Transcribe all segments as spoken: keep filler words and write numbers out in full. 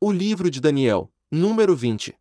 O livro de Daniel, número vinte.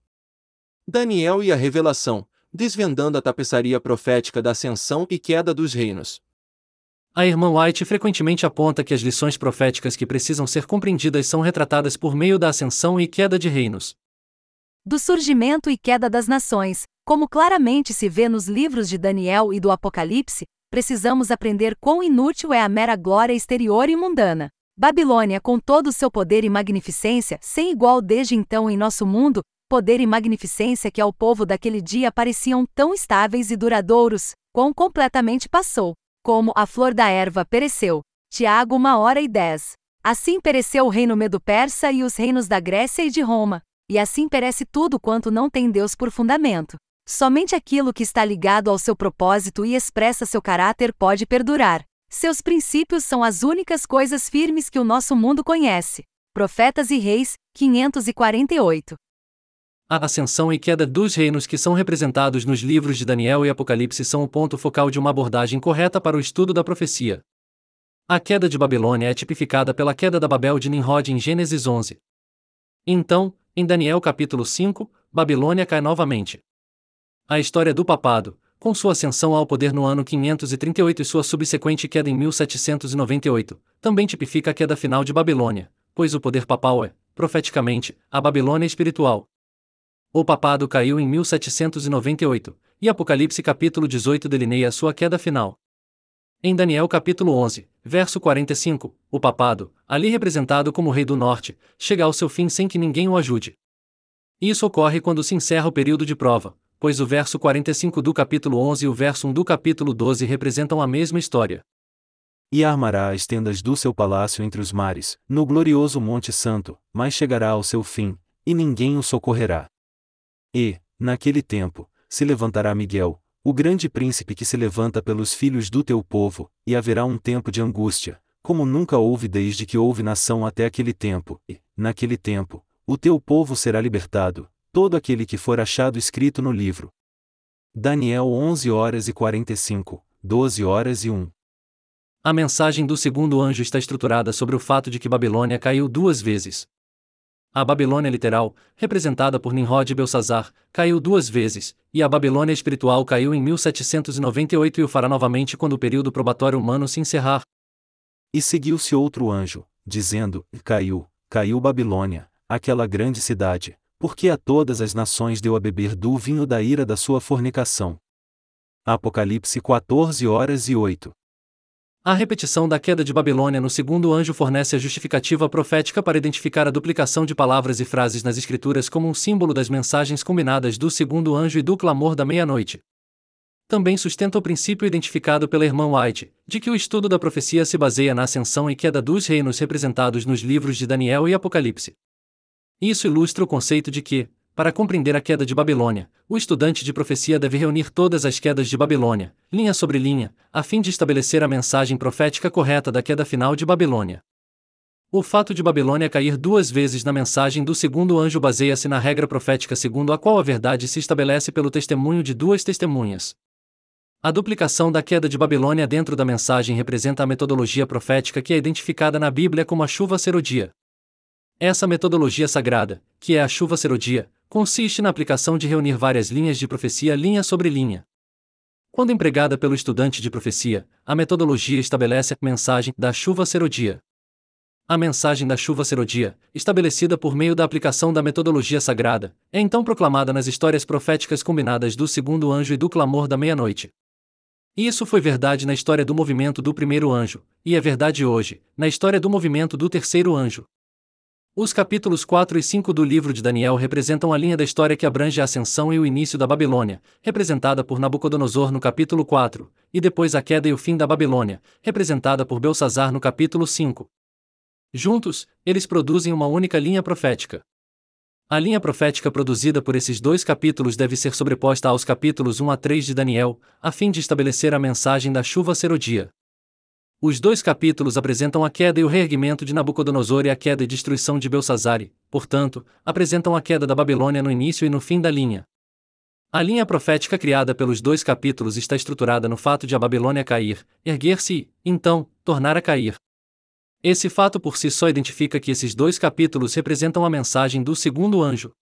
Daniel e a revelação, desvendando a tapeçaria profética da ascensão e queda dos reinos. A irmã White frequentemente aponta que as lições proféticas que precisam ser compreendidas são retratadas por meio da ascensão e queda de reinos. Do surgimento e queda das nações, como claramente se vê nos livros de Daniel e do Apocalipse, precisamos aprender quão inútil é a mera glória exterior e mundana. Babilônia, com todo o seu poder e magnificência, sem igual desde então em nosso mundo, poder e magnificência que ao povo daquele dia pareciam tão estáveis e duradouros, quão completamente passou. Como a flor da erva pereceu. Tiago uma hora e dez. Assim pereceu o reino medo-persa e os reinos da Grécia e de Roma. E assim perece tudo quanto não tem Deus por fundamento. Somente aquilo que está ligado ao seu propósito e expressa seu caráter pode perdurar. Seus princípios são as únicas coisas firmes que o nosso mundo conhece. Profetas e Reis, quinhentos e quarenta e oito. A ascensão e queda dos reinos que são representados nos livros de Daniel e Apocalipse são o ponto focal de uma abordagem correta para o estudo da profecia. A queda de Babilônia é tipificada pela queda da Babel de Nimrod em Gênesis onze. Então, em Daniel capítulo cinco, Babilônia cai novamente. A história do papado, com sua ascensão ao poder no ano quinhentos e trinta e oito e sua subsequente queda em mil setecentos e noventa e oito, também tipifica a queda final de Babilônia, pois o poder papal é, profeticamente, a Babilônia espiritual. O papado caiu em mil setecentos e noventa e oito, e Apocalipse capítulo dezoito delineia a sua queda final. Em Daniel capítulo onze, verso quarenta e cinco, o papado, ali representado como rei do norte, chega ao seu fim sem que ninguém o ajude. Isso ocorre quando se encerra o período de prova, pois o verso quarenta e cinco do capítulo onze e o verso um do capítulo doze representam a mesma história. E armará as tendas do seu palácio entre os mares, no glorioso Monte Santo, mas chegará ao seu fim, e ninguém o socorrerá. E, naquele tempo, se levantará Miguel, o grande príncipe que se levanta pelos filhos do teu povo, e haverá um tempo de angústia, como nunca houve desde que houve nação até aquele tempo, e, naquele tempo, o teu povo será libertado, todo aquele que for achado escrito no livro. Daniel onze horas e quarenta e cinco, doze horas e um. A mensagem do segundo anjo está estruturada sobre o fato de que Babilônia caiu duas vezes. A Babilônia literal, representada por Nimrod e Belsazar, caiu duas vezes, e a Babilônia espiritual caiu em mil setecentos e noventa e oito e o fará novamente quando o período probatório humano se encerrar. E seguiu-se outro anjo, dizendo: Caiu, caiu Babilônia, aquela grande cidade, porque a todas as nações deu a beber do vinho da ira da sua fornicação. Apocalipse quatorze horas e oito. A repetição da queda de Babilônia no segundo anjo fornece a justificativa profética para identificar a duplicação de palavras e frases nas Escrituras como um símbolo das mensagens combinadas do segundo anjo e do clamor da meia-noite. Também sustenta o princípio identificado pela irmã White, de que o estudo da profecia se baseia na ascensão e queda dos reinos representados nos livros de Daniel e Apocalipse. Isso ilustra o conceito de que, para compreender a queda de Babilônia, o estudante de profecia deve reunir todas as quedas de Babilônia, linha sobre linha, a fim de estabelecer a mensagem profética correta da queda final de Babilônia. O fato de Babilônia cair duas vezes na mensagem do segundo anjo baseia-se na regra profética segundo a qual a verdade se estabelece pelo testemunho de duas testemunhas. A duplicação da queda de Babilônia dentro da mensagem representa a metodologia profética que é identificada na Bíblia como a chuva serodia. Essa metodologia sagrada, que é a chuva serodia, consiste na aplicação de reunir várias linhas de profecia linha sobre linha. Quando empregada pelo estudante de profecia, a metodologia estabelece a mensagem da chuva serodia. A mensagem da chuva serodia, estabelecida por meio da aplicação da metodologia sagrada, é então proclamada nas histórias proféticas combinadas do segundo anjo e do clamor da meia-noite. Isso foi verdade na história do movimento do primeiro anjo, e é verdade hoje, na história do movimento do terceiro anjo. Os capítulos quatro e cinco do livro de Daniel representam a linha da história que abrange a ascensão e o início da Babilônia, representada por Nabucodonosor no capítulo quatro, e depois a queda e o fim da Babilônia, representada por Belsazar no capítulo cinco. Juntos, eles produzem uma única linha profética. A linha profética produzida por esses dois capítulos deve ser sobreposta aos capítulos um a três de Daniel, a fim de estabelecer a mensagem da chuva serodia. Os dois capítulos apresentam a queda e o reerguimento de Nabucodonosor e a queda e destruição de Belsazar e, portanto, apresentam a queda da Babilônia no início e no fim da linha. A linha profética criada pelos dois capítulos está estruturada no fato de a Babilônia cair, erguer-se e, então, tornar a cair. Esse fato por si só identifica que esses dois capítulos representam a mensagem do segundo anjo.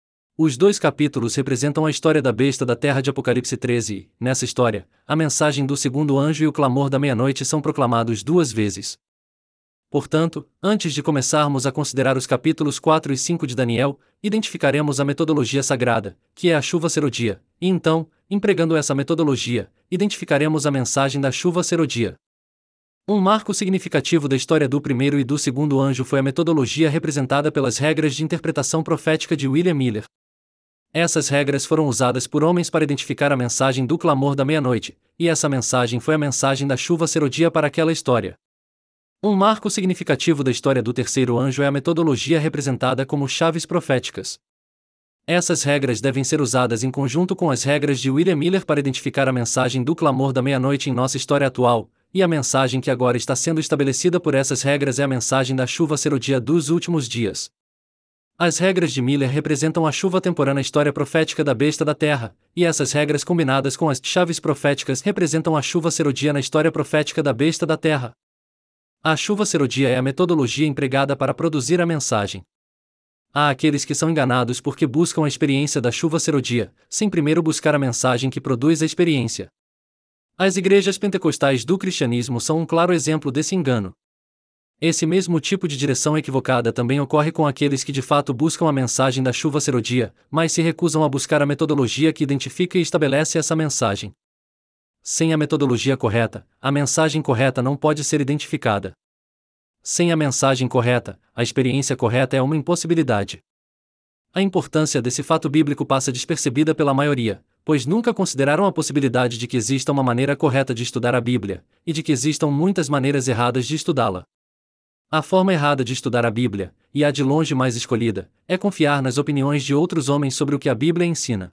Os dois capítulos representam a história da besta da terra de Apocalipse treze e, nessa história, a mensagem do segundo anjo e o clamor da meia-noite são proclamados duas vezes. Portanto, antes de começarmos a considerar os capítulos quatro e cinco de Daniel, identificaremos a metodologia sagrada, que é a chuva serodia, e então, empregando essa metodologia, identificaremos a mensagem da chuva serodia. Um marco significativo da história do primeiro e do segundo anjo foi a metodologia representada pelas regras de interpretação profética de William Miller. Essas regras foram usadas por homens para identificar a mensagem do clamor da meia-noite, e essa mensagem foi a mensagem da chuva serodia para aquela história. Um marco significativo da história do terceiro anjo é a metodologia representada como chaves proféticas. Essas regras devem ser usadas em conjunto com as regras de William Miller para identificar a mensagem do clamor da meia-noite em nossa história atual, e a mensagem que agora está sendo estabelecida por essas regras é a mensagem da chuva serodia dos últimos dias. As regras de Miller representam a chuva temporã na história profética da besta da terra, e essas regras combinadas com as chaves proféticas representam a chuva serodia na história profética da besta da terra. A chuva serodia é a metodologia empregada para produzir a mensagem. Há aqueles que são enganados porque buscam a experiência da chuva serodia, sem primeiro buscar a mensagem que produz a experiência. As igrejas pentecostais do cristianismo são um claro exemplo desse engano. Esse mesmo tipo de direção equivocada também ocorre com aqueles que de fato buscam a mensagem da chuva serodia, mas se recusam a buscar a metodologia que identifica e estabelece essa mensagem. Sem a metodologia correta, a mensagem correta não pode ser identificada. Sem a mensagem correta, a experiência correta é uma impossibilidade. A importância desse fato bíblico passa despercebida pela maioria, pois nunca consideraram a possibilidade de que exista uma maneira correta de estudar a Bíblia, e de que existam muitas maneiras erradas de estudá-la. A forma errada de estudar a Bíblia, e a de longe mais escolhida, é confiar nas opiniões de outros homens sobre o que a Bíblia ensina.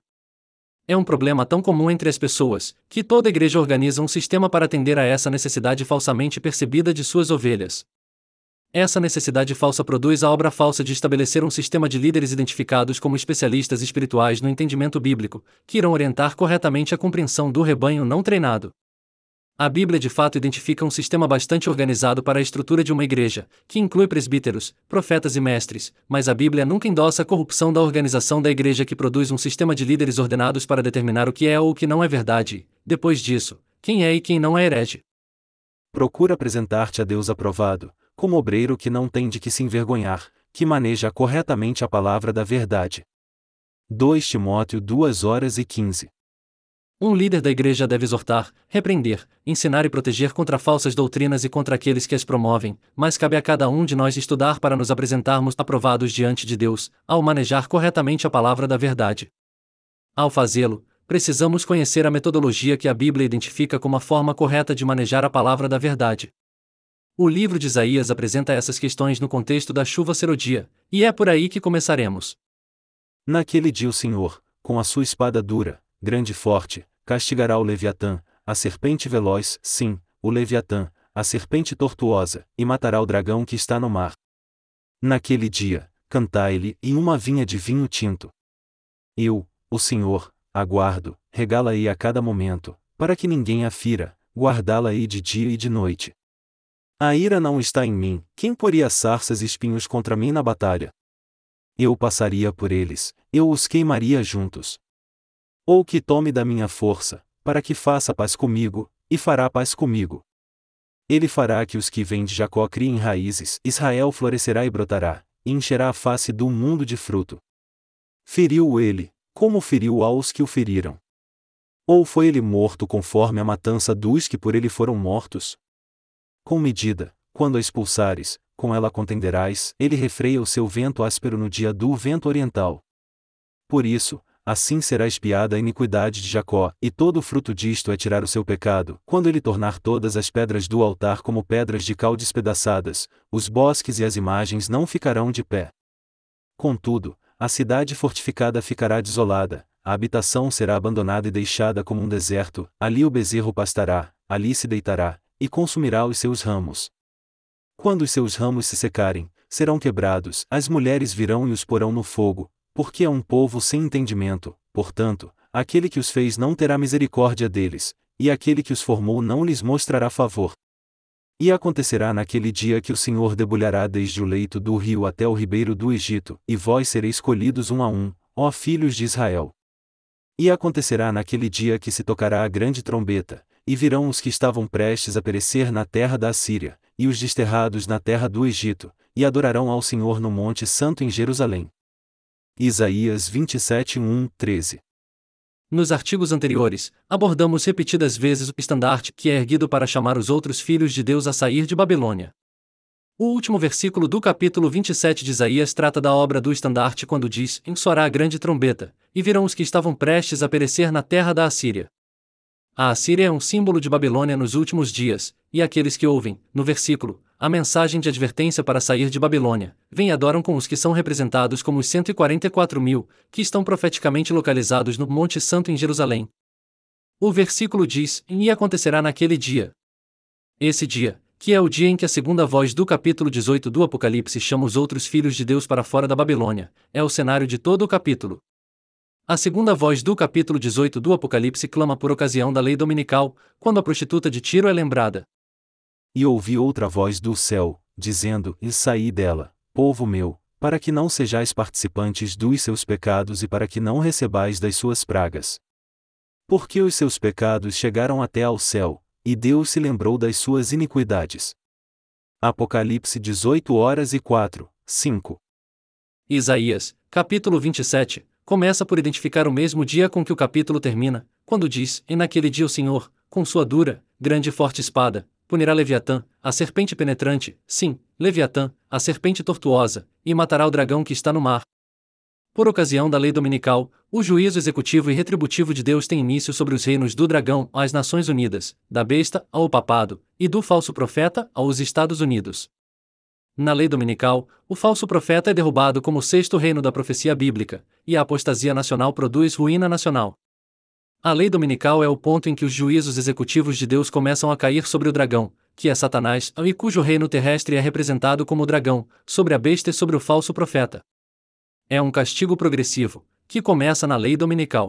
É um problema tão comum entre as pessoas, que toda igreja organiza um sistema para atender a essa necessidade falsamente percebida de suas ovelhas. Essa necessidade falsa produz a obra falsa de estabelecer um sistema de líderes identificados como especialistas espirituais no entendimento bíblico, que irão orientar corretamente a compreensão do rebanho não treinado. A Bíblia de fato identifica um sistema bastante organizado para a estrutura de uma igreja, que inclui presbíteros, profetas e mestres, mas a Bíblia nunca endossa a corrupção da organização da igreja que produz um sistema de líderes ordenados para determinar o que é ou o que não é verdade, depois disso, quem é e quem não é herege. Procura apresentar-te a Deus aprovado, como obreiro que não tem de que se envergonhar, que maneja corretamente a palavra da verdade. dois Timóteo duas horas e quinze. Um líder da igreja deve exortar, repreender, ensinar e proteger contra falsas doutrinas e contra aqueles que as promovem, mas cabe a cada um de nós estudar para nos apresentarmos aprovados diante de Deus, ao manejar corretamente a palavra da verdade. Ao fazê-lo, precisamos conhecer a metodologia que a Bíblia identifica como a forma correta de manejar a palavra da verdade. O livro de Isaías apresenta essas questões no contexto da chuva serodia, e é por aí que começaremos. Naquele dia o Senhor, com a sua espada dura, grande e forte, castigará o Leviatã, a serpente veloz, sim, o Leviatã, a serpente tortuosa, e matará o dragão que está no mar. Naquele dia, cantai-lhe em uma vinha de vinho tinto. Eu, o Senhor, aguardo, regala-ei a cada momento, para que ninguém a fira, guardá-la-ei de dia e de noite. A ira não está em mim, quem poria sarças e espinhos contra mim na batalha? Eu passaria por eles, eu os queimaria juntos. Ou que tome da minha força, para que faça paz comigo, e fará paz comigo. Ele fará que os que vêm de Jacó criem raízes, Israel florescerá e brotará, e encherá a face do mundo de fruto. Feriu ele, como feriu aos que o feriram? Ou foi ele morto conforme a matança dos que por ele foram mortos? Com medida, quando a expulsares, com ela contenderás, ele refreia o seu vento áspero no dia do vento oriental. Por isso, assim será expiada a iniquidade de Jacó, e todo o fruto disto é tirar o seu pecado, quando ele tornar todas as pedras do altar como pedras de cal despedaçadas, os bosques e as imagens não ficarão de pé. Contudo, a cidade fortificada ficará desolada, a habitação será abandonada e deixada como um deserto, ali o bezerro pastará, ali se deitará, e consumirá os seus ramos. Quando os seus ramos se secarem, serão quebrados, as mulheres virão e os porão no fogo, porque é um povo sem entendimento, portanto, aquele que os fez não terá misericórdia deles, e aquele que os formou não lhes mostrará favor. E acontecerá naquele dia que o Senhor debulhará desde o leito do rio até o ribeiro do Egito, e vós sereis escolhidos um a um, ó filhos de Israel. E acontecerá naquele dia que se tocará a grande trombeta, e virão os que estavam prestes a perecer na terra da Assíria, e os desterrados na terra do Egito, e adorarão ao Senhor no Monte Santo em Jerusalém. Isaías vinte e sete, um, treze. Nos artigos anteriores, abordamos repetidas vezes o estandarte que é erguido para chamar os outros filhos de Deus a sair de Babilônia. O último versículo do capítulo vinte e sete de Isaías trata da obra do estandarte quando diz: "Soará a grande trombeta, e virão os que estavam prestes a perecer na terra da Assíria." A Assíria é um símbolo de Babilônia nos últimos dias, e aqueles que ouvem, no versículo, a mensagem de advertência para sair de Babilônia, vêm e adoram com os que são representados como os cento e quarenta e quatro mil, que estão profeticamente localizados no Monte Santo em Jerusalém. O versículo diz: "E acontecerá naquele dia." Esse dia, que é o dia em que a segunda voz do capítulo dezoito do Apocalipse chama os outros filhos de Deus para fora da Babilônia, é o cenário de todo o capítulo. A segunda voz do capítulo dezoito do Apocalipse clama por ocasião da lei dominical, quando a prostituta de Tiro é lembrada. E ouvi outra voz do céu, dizendo: "E saí dela, povo meu, para que não sejais participantes dos seus pecados e para que não recebais das suas pragas. Porque os seus pecados chegaram até ao céu, e Deus se lembrou das suas iniquidades." Apocalipse dezoito horas e quatro, cinco. Isaías, capítulo vinte e sete, começa por identificar o mesmo dia com que o capítulo termina, quando diz: "E naquele dia o Senhor, com sua dura, grande e forte espada, punirá Leviatã, a serpente penetrante, sim, Leviatã, a serpente tortuosa, e matará o dragão que está no mar." Por ocasião da lei dominical, o juízo executivo e retributivo de Deus tem início sobre os reinos do dragão às Nações Unidas, da besta ao papado, e do falso profeta aos Estados Unidos. Na lei dominical, o falso profeta é derrubado como o sexto reino da profecia bíblica, e a apostasia nacional produz ruína nacional. A lei dominical é o ponto em que os juízos executivos de Deus começam a cair sobre o dragão, que é Satanás, e cujo reino terrestre é representado como o dragão, sobre a besta e sobre o falso profeta. É um castigo progressivo, que começa na lei dominical.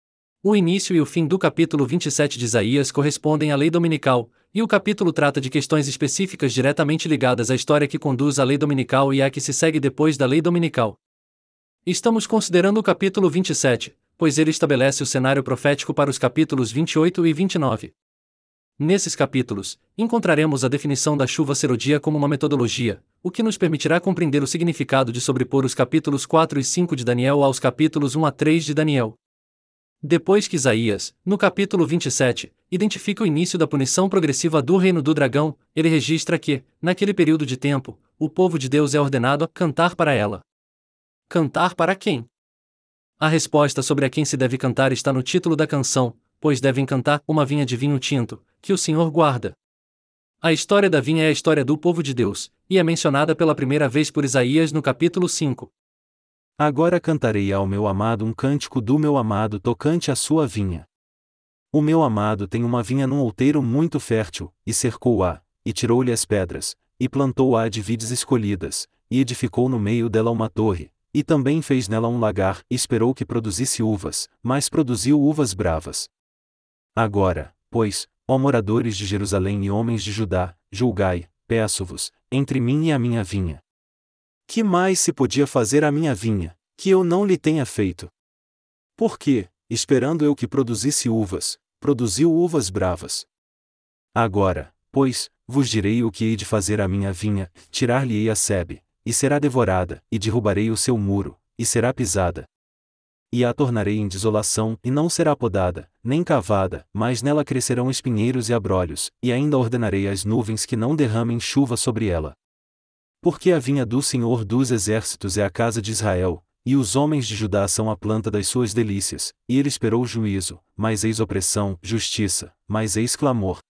O início e o fim do capítulo vinte e sete de Isaías correspondem à lei dominical, e o capítulo trata de questões específicas diretamente ligadas à história que conduz à lei dominical e à que se segue depois da lei dominical. Estamos considerando o capítulo vinte e sete, pois ele estabelece o cenário profético para os capítulos vinte e oito e vinte e nove. Nesses capítulos, encontraremos a definição da chuva serodia como uma metodologia, o que nos permitirá compreender o significado de sobrepor os capítulos quatro e cinco de Daniel aos capítulos um a três de Daniel. Depois que Isaías, no capítulo vinte e sete, identifica o início da punição progressiva do reino do dragão, ele registra que, naquele período de tempo, o povo de Deus é ordenado a cantar para ela. Cantar para quem? A resposta sobre a quem se deve cantar está no título da canção, pois devem cantar uma vinha de vinho tinto, que o Senhor guarda. A história da vinha é a história do povo de Deus, e é mencionada pela primeira vez por Isaías no capítulo cinco. Agora cantarei ao meu amado um cântico do meu amado tocante à sua vinha. O meu amado tem uma vinha num outeiro muito fértil, e cercou-a, e tirou-lhe as pedras, e plantou-a de vides escolhidas, e edificou no meio dela uma torre, e também fez nela um lagar, e esperou que produzisse uvas, mas produziu uvas bravas. Agora, pois, ó moradores de Jerusalém e homens de Judá, julgai, peço-vos, entre mim e a minha vinha. Que mais se podia fazer à minha vinha, que eu não lhe tenha feito? Porque, esperando eu que produzisse uvas, produziu uvas bravas. Agora, pois, vos direi o que hei de fazer à minha vinha: tirar-lhe-ei a sebe, e será devorada, e derrubarei o seu muro, e será pisada. E a tornarei em desolação, e não será podada, nem cavada, mas nela crescerão espinheiros e abrolhos, e ainda ordenarei às nuvens que não derramem chuva sobre ela. Porque a vinha do Senhor dos Exércitos é a casa de Israel, e os homens de Judá são a planta das suas delícias, e ele esperou juízo, mas eis opressão, justiça, mas eis clamor.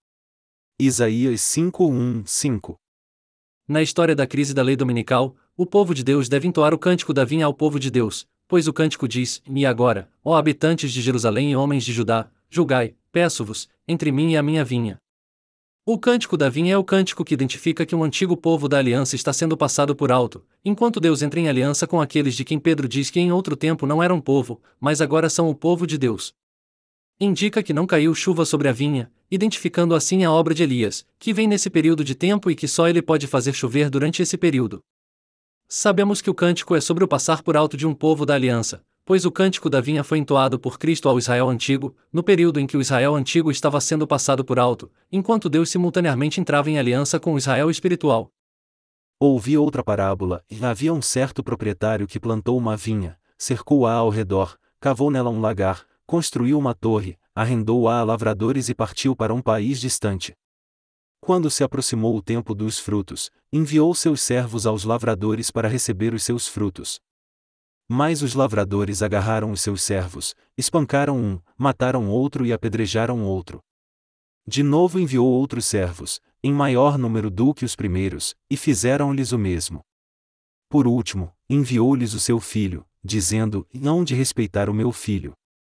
Isaías cinco, um, cinco. Na história da crise da lei dominical, o povo de Deus deve entoar o cântico da vinha ao povo de Deus, pois o cântico diz: "E agora, ó habitantes de Jerusalém e homens de Judá, julgai, peço-vos, entre mim e a minha vinha." O cântico da vinha é o cântico que identifica que um antigo povo da aliança está sendo passado por alto, enquanto Deus entra em aliança com aqueles de quem Pedro diz que em outro tempo não eram povo, mas agora são o povo de Deus. indica que não caiu chuva sobre a vinha, identificando assim a obra de Elias, que vem nesse período de tempo e que só ele pode fazer chover durante esse período. Sabemos que o cântico é sobre o passar por alto de um povo da aliança, pois o cântico da vinha foi entoado por Cristo ao Israel antigo, no período em que o Israel antigo estava sendo passado por alto, enquanto Deus simultaneamente entrava em aliança com o Israel espiritual. Ouvi outra parábola, e havia um certo proprietário que plantou uma vinha, cercou-a ao redor, cavou nela um lagar, construiu uma torre, arrendou-a a lavradores e partiu para um país distante. Quando se aproximou o tempo dos frutos, enviou seus servos aos lavradores para receber os seus frutos. Mas os lavradores agarraram os seus servos, espancaram um, mataram outro e apedrejaram outro. De novo enviou outros servos, em maior número do que os primeiros, e fizeram-lhes o mesmo. Por último, enviou-lhes o seu filho, dizendo: hão de respeitar o meu filho.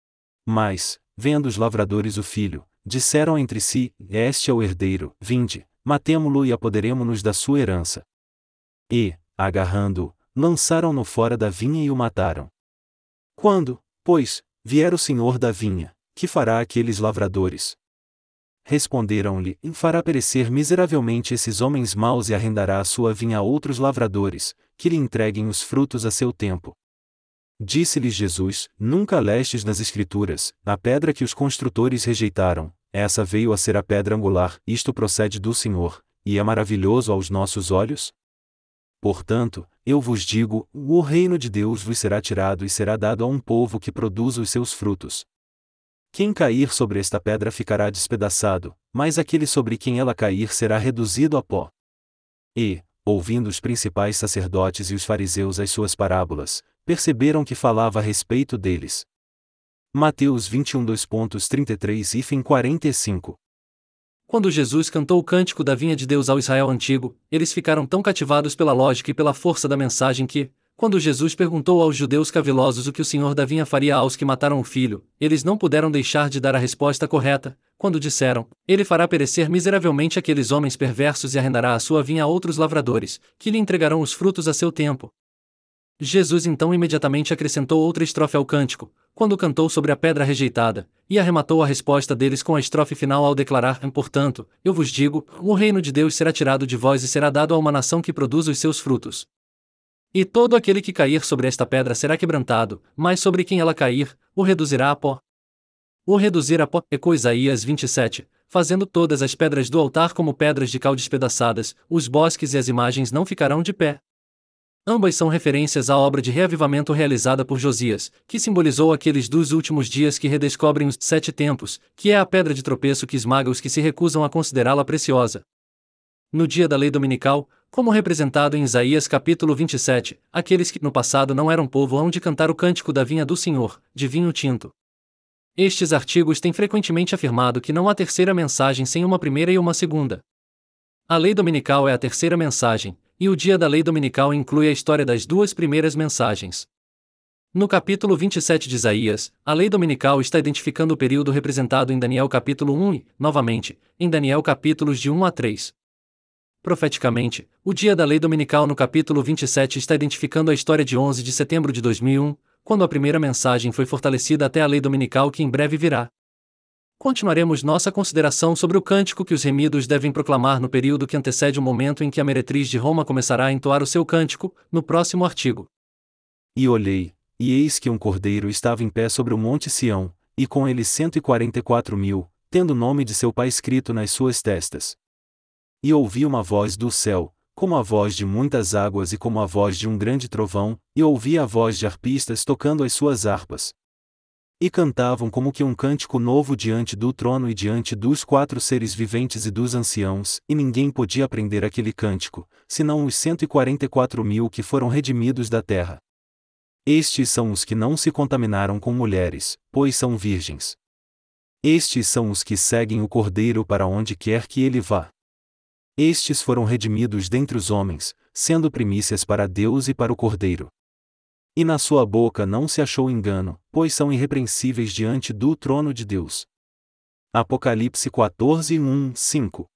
Mas, vendo os lavradores o filho, disseram entre si: este é o herdeiro, vinde, matemo-lo e apoderemo-nos da sua herança. E, agarrando-o, lançaram-no fora da vinha e o mataram. Quando, pois, vier o senhor da vinha, que fará aqueles lavradores? Responderam-lhe: fará perecer miseravelmente esses homens maus e arrendará a sua vinha a outros lavradores, que lhe entreguem os frutos a seu tempo. Disse-lhes Jesus: nunca lestes nas Escrituras, a pedra que os construtores rejeitaram, essa veio a ser a pedra angular, isto procede do Senhor, e é maravilhoso aos nossos olhos? Portanto, eu vos digo, o reino de Deus vos será tirado e será dado a um povo que produza os seus frutos. Quem cair sobre esta pedra ficará despedaçado, mas aquele sobre quem ela cair será reduzido a pó. E, ouvindo os principais sacerdotes e os fariseus as suas parábolas, perceberam que falava a respeito deles. Mateus vinte e um, dois trinta e três e quarenta e cinco. Quando Jesus cantou o cântico da vinha de Deus ao Israel antigo, eles ficaram tão cativados pela lógica e pela força da mensagem que, quando Jesus perguntou aos judeus cavilosos o que o Senhor da vinha faria aos que mataram o filho, eles não puderam deixar de dar a resposta correta, quando disseram: ele fará perecer miseravelmente aqueles homens perversos e arrendará a sua vinha a outros lavradores, que lhe entregarão os frutos a seu tempo. Jesus então imediatamente acrescentou outra estrofe ao cântico, quando cantou sobre a pedra rejeitada, e arrematou a resposta deles com a estrofe final ao declarar: portanto, eu vos digo, o reino de Deus será tirado de vós e será dado a uma nação que produza os seus frutos. E todo aquele que cair sobre esta pedra será quebrantado, mas sobre quem ela cair, o reduzirá a pó. O reduzir a pó, ecoa Isaías vinte e sete, fazendo todas as pedras do altar como pedras de cal despedaçadas, os bosques e as imagens não ficarão de pé. Ambas são referências à obra de reavivamento realizada por Josias, que simbolizou aqueles dos últimos dias que redescobrem os sete tempos, que é a pedra de tropeço que esmaga os que se recusam a considerá-la preciosa. No dia da lei dominical, como representado em Isaías capítulo vinte e sete, aqueles que no passado não eram povo hão de cantar o cântico da vinha do Senhor, de vinho tinto. Estes artigos têm frequentemente afirmado que não há terceira mensagem sem uma primeira e uma segunda. A lei dominical é a terceira mensagem, e o dia da lei dominical inclui a história das duas primeiras mensagens. No capítulo vinte e sete de Isaías, a lei dominical está identificando o período representado em Daniel capítulo um e, novamente, em Daniel capítulos de um a três. Profeticamente, o dia da lei dominical no capítulo vinte e sete está identificando a história de onze de setembro de dois mil e um, quando a primeira mensagem foi fortalecida até a lei dominical que em breve virá. Continuaremos nossa consideração sobre o cântico que os remidos devem proclamar no período que antecede o momento em que a meretriz de Roma começará a entoar o seu cântico, no próximo artigo. E olhei, e eis que um cordeiro estava em pé sobre o monte Sião, e com ele cento e quarenta e quatro mil, tendo o nome de seu pai escrito nas suas testas. E ouvi uma voz do céu, como a voz de muitas águas e como a voz de um grande trovão, e ouvi a voz de harpistas tocando as suas harpas. E cantavam como que um cântico novo diante do trono e diante dos quatro seres viventes e dos anciãos, e ninguém podia aprender aquele cântico, senão os cento e quarenta e quatro mil que foram redimidos da terra. Estes são os que não se contaminaram com mulheres, pois são virgens. Estes são os que seguem o Cordeiro para onde quer que ele vá. Estes foram redimidos dentre os homens, sendo primícias para Deus e para o Cordeiro. E na sua boca não se achou engano, pois são irrepreensíveis diante do trono de Deus. Apocalipse quatorze, um, cinco.